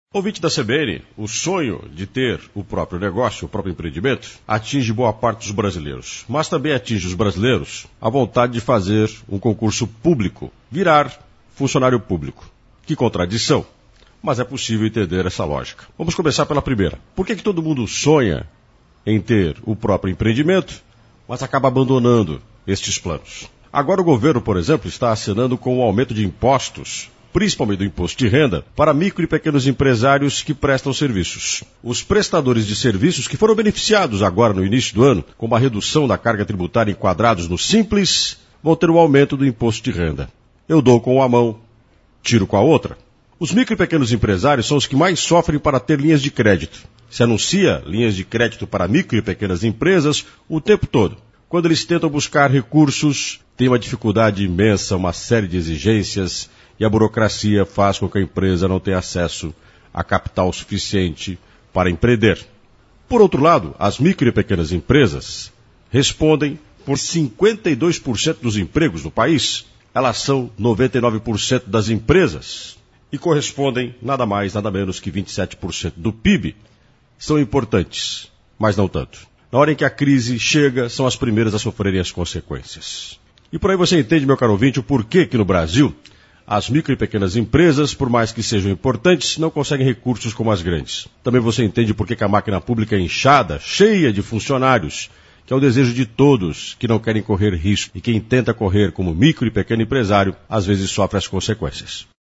Ouvinte da CBN, o sonho de ter o próprio negócio, o próprio empreendimento, atinge boa parte dos brasileiros. Mas também atinge os brasileiros a vontade de fazer um concurso público, virar funcionário público. Que contradição! Mas é possível entender essa lógica. Vamos começar pela primeira. Por que todo mundo sonha em ter o próprio empreendimento, mas acaba abandonando estes planos? Agora o governo, por exemplo, está acenando com um aumento de impostos, principalmente do imposto de renda, para micro e pequenos empresários que prestam serviços. Os prestadores de serviços que foram beneficiados agora no início do ano, com uma redução da carga tributária enquadrados no Simples, vão ter um aumento do imposto de renda. Eu dou com uma mão, tiro com a outra. Os micro e pequenos empresários são os que mais sofrem para ter linhas de crédito. Se anuncia linhas de crédito para micro e pequenas empresas o tempo todo. Quando eles tentam buscar recursos, tem uma dificuldade imensa, uma série de exigências, e a burocracia faz com que a empresa não tenha acesso a capital suficiente para empreender. Por outro lado, as micro e pequenas empresas respondem por 52% dos empregos no país. Elas são 99% das empresas e correspondem nada mais, nada menos que 27% do PIB. São importantes, mas não tanto. Na hora em que a crise chega, são as primeiras a sofrerem as consequências. E por aí você entende, meu caro ouvinte, o porquê que no Brasil as micro e pequenas empresas, por mais que sejam importantes, não conseguem recursos como as grandes. Também você entende por que a máquina pública é inchada, cheia de funcionários, que é o desejo de todos que não querem correr risco. E quem tenta correr como micro e pequeno empresário, às vezes sofre as consequências.